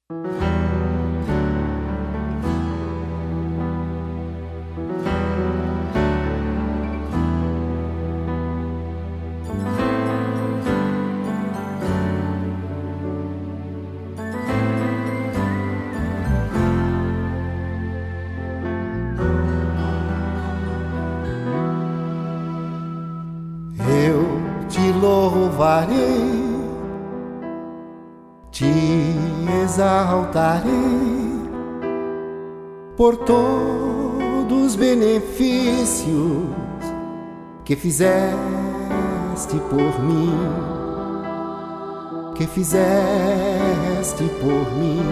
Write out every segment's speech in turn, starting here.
Eu te louvarei, te exaltarei por todos os benefícios que fizeste por mim, que fizeste por mim.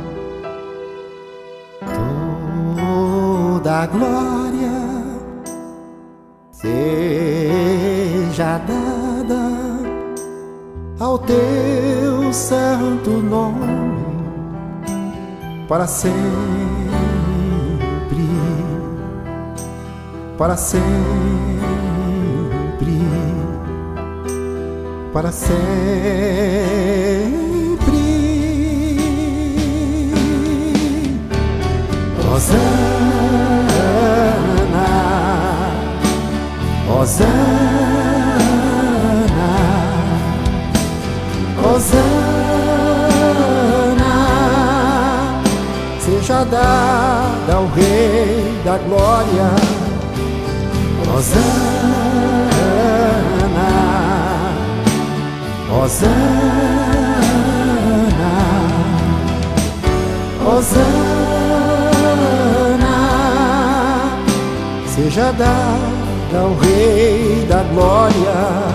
Toda a glória seja dada ao teu santo nome para sempre, para sempre, para sempre. Hosana, Hosana, Hosana, seja dada ao Rei da Glória. Hosana, Hosana, Hosana, seja dada ao Rei da Glória.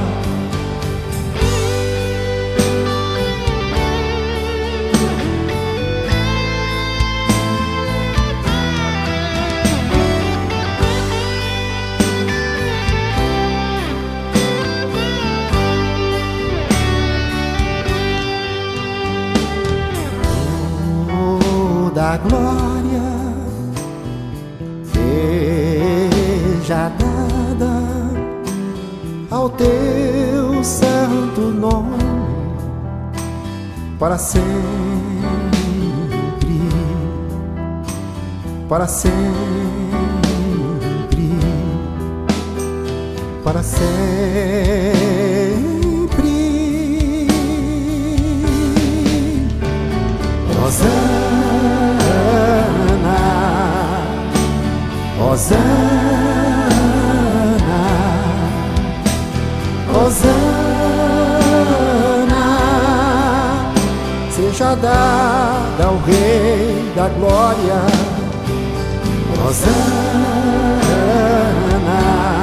Da glória seja dada ao teu santo nome para sempre, para sempre, para sempre. Hosana, Hosana, Hosana, seja dada ao Rei da Glória. Hosana,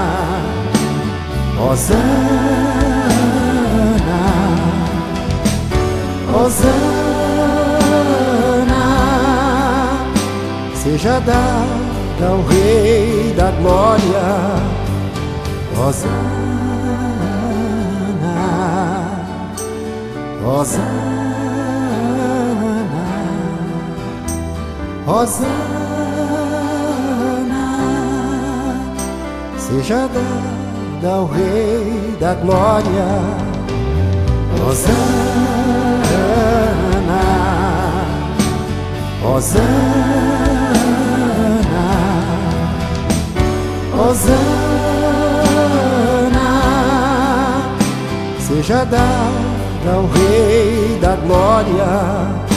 Hosana, Hosana, seja dada ao Rei da Glória. Hosana, Hosana, Hosana, seja dada ao Rei da Glória. Hosana, Hosana, Hosana, seja dada ao Rei da Glória.